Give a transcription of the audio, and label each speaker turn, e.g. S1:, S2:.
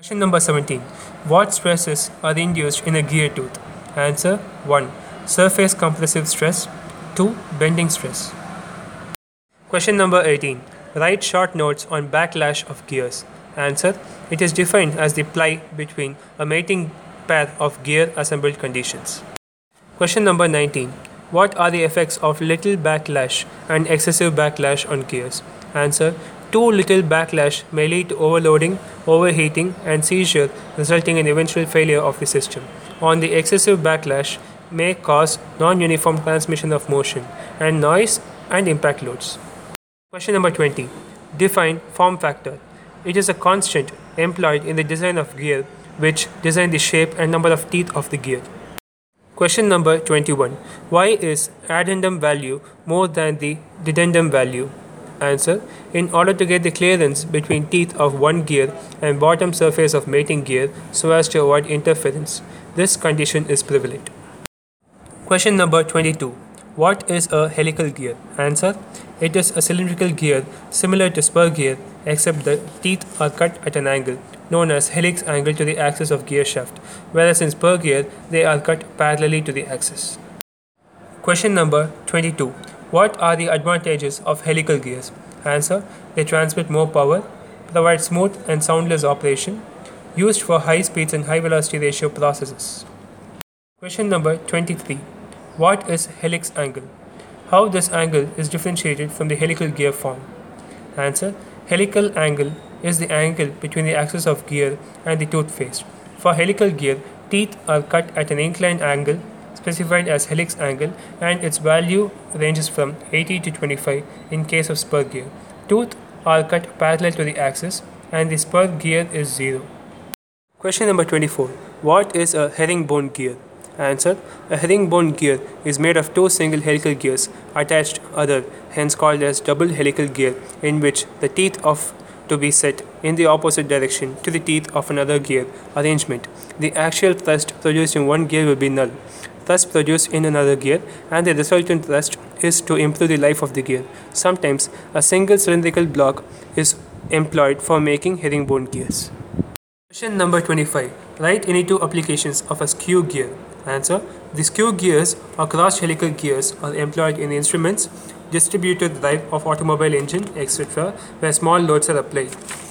S1: Question number 17. What stresses are induced in a gear tooth? Answer 1. Surface compressive stress. 2. Bending stress. Question number 18. Write short notes on backlash of gears. Answer. It is defined as the ply between a mating pair of gear assembled conditions. Question number 19. What are the effects of little backlash and excessive backlash on gears? Answer. Too little backlash may lead to overloading, overheating, and seizure, resulting in eventual failure of the system. On the excessive backlash may cause non-uniform transmission of motion and noise and impact loads. Question number 20. Define form factor. It is a constant employed in the design of gear which design the shape and number of teeth of the gear. Question number 21. Why is addendum value more than the dedendum value? Answer. In order to get the clearance between teeth of one gear and bottom surface of mating gear so as to avoid interference. This condition is prevalent. Question number 22. What is a helical gear? Answer. It is a cylindrical gear similar to spur gear except the teeth are cut at an angle known as helix angle to the axis of gear shaft, whereas in spur gear they are cut parallelly to the axis. Question number 22. What are the advantages of helical gears? Answer. They transmit more power, provide smooth and soundless operation, used for high speeds and high velocity ratio processes. Question number 23. What is helix angle? How this angle is differentiated from the helical gear form? Answer. Helical angle is the angle between the axis of gear and the tooth face. For helical gear, teeth are cut at an inclined angle specified as helix angle and its value ranges from 80 to 25 in case of spur gear. Tooth are cut parallel to the axis and the spur gear is 0. Question number 24. What is a herringbone gear? Answer. A herringbone gear is made of two single helical gears attached other, hence called as double helical gear, in which the teeth of to be set in the opposite direction to the teeth of another gear arrangement. The actual thrust produced in one gear will be null. Thrust produced in another gear and the resultant thrust is to improve the life of the gear. Sometimes a single cylindrical block is employed for making herringbone gears. Question number 25. Write any two applications of a skew gear. Answer. The skew gears or crossed helical gears are employed in instruments, distributed drive of automobile engine, etc., where small loads are applied.